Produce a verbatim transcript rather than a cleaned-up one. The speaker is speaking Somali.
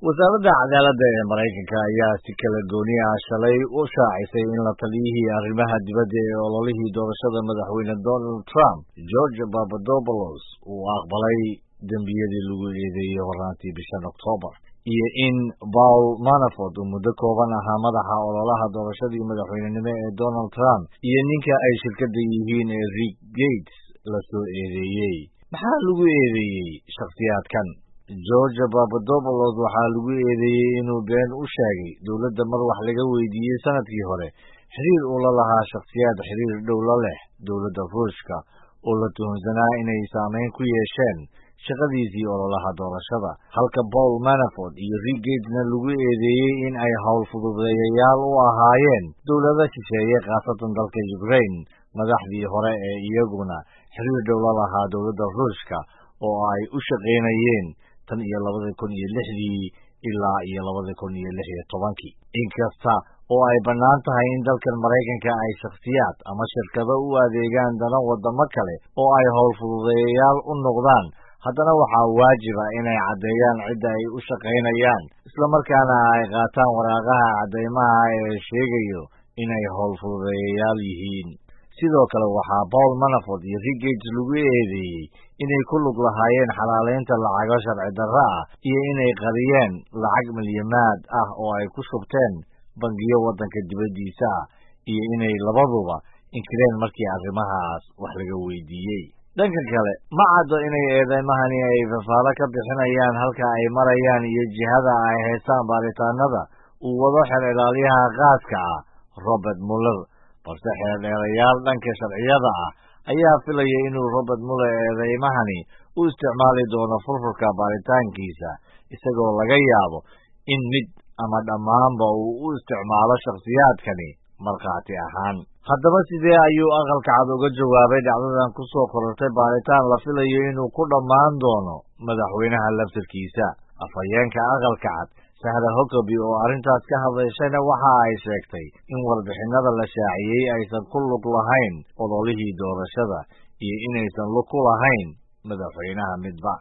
wasaaradda cadaaladda ee Mareykanka ayaa si kala gooni ah shalay u shaacisay in la taliyihii arrimaha dibadda ee ololihii doorashada madaxweyne Donald Trump, George Papadopoulos, uu aqbalay dembiyadii lagu eedeeyay horaantii bishan Oktoobar, iyo in Paul Manafort uu muddo kooban ahaa madaxa ololaha doorashadii madaxweynenimo ee Donald Trump iyo ninka ay shirkadda yihiin ee Rick Gates la soo eedeeyey. Maxaa lagu eedeeyey shakhsiyaadkan? George Papadopoulos waxaa lagu eedeeyey inuu been u sheegay dowladda mar wax laga weydiiyey sanadkii hore xiriir uu la lahaa shakhsiyaad xiriir dhow la leh dowladda Ruushka oo la tuhunsanaa inay saameyn ku yeesheen shaqadiisii ololaha doorashada, halka Paul Manafort iyo Rick Gatesna lagu eedeeyey in ay hawl fududeeyayaal u ahaayeen dowlada shisheeye khaasatan dalka Ukraine, madaxdii hore ee iyaguna xiriir dhow la lahaa dowladda Ruushka oo ay u shaqaynayeen tan iyo labada kun iyo lixdii ilaa iyo labada kun iyo lix iyo tobankii. Inkasta oo ay bannaan tahay in dalkan Mareykanka ay shakhsiyaad ama shirkado u adeegaan dana wadamo kale oo ay hawl fududeeyayaal u noqdaan, haddana waxaa waajib ah inay caddeeyaan cidda ay u shaqaynayaan, isla markaana ay qaataan waraaqaha caddeymaha ee sheegayo inay hawl fududeeyayaal yihiin. Sidoo kale waxaa Paul Manafort iyo Rick Gates lagu eedeeyey inay ku lug lahaayeen xalaaleynta lacago sharci darro ah iyo inay qariyeen lacag milyamaad ah oo ay ku shubteen bangiyo waddanka dibaddiisa ah, iyo inay labaduba inkireen markii arrimahaas wax laga weydiiyey. Dhanka kale, ma caddo inay eedeymahani ay fafaalo ka bixinayaan halka ay marayaan iyo jihada ay haystaan baaritaanada uu wado xeer ilaaliyaha khaaska ah Robert Mueller, balse xeerdheerayaal dhanka sharciyada ah ayaa filaya inuu Robert Mueller eedeymahani u isticmaali doono furfurka baaritaankiisa, isagoo laga yaabo in mid ama dhammaanba uu u isticmaalo shakhsiyaadkani markhaati ahaan. Haddaba sidee ayuu aqalka cad uga jawaabay dhacdadan ku soo korortay baaritaan la filayo inuu ku dhammaan doono madaxweynaha laftirkiisa? Afhayeenka aqalka cad Sarah Huckabee oo arrintaas ka hadlayshayna waxa ay sheegtay in warbixinada la shaaciyey aysan ku lug lahayn ololihii doorashada iyo inaysan lug ku lahayn madaxweynaha midba.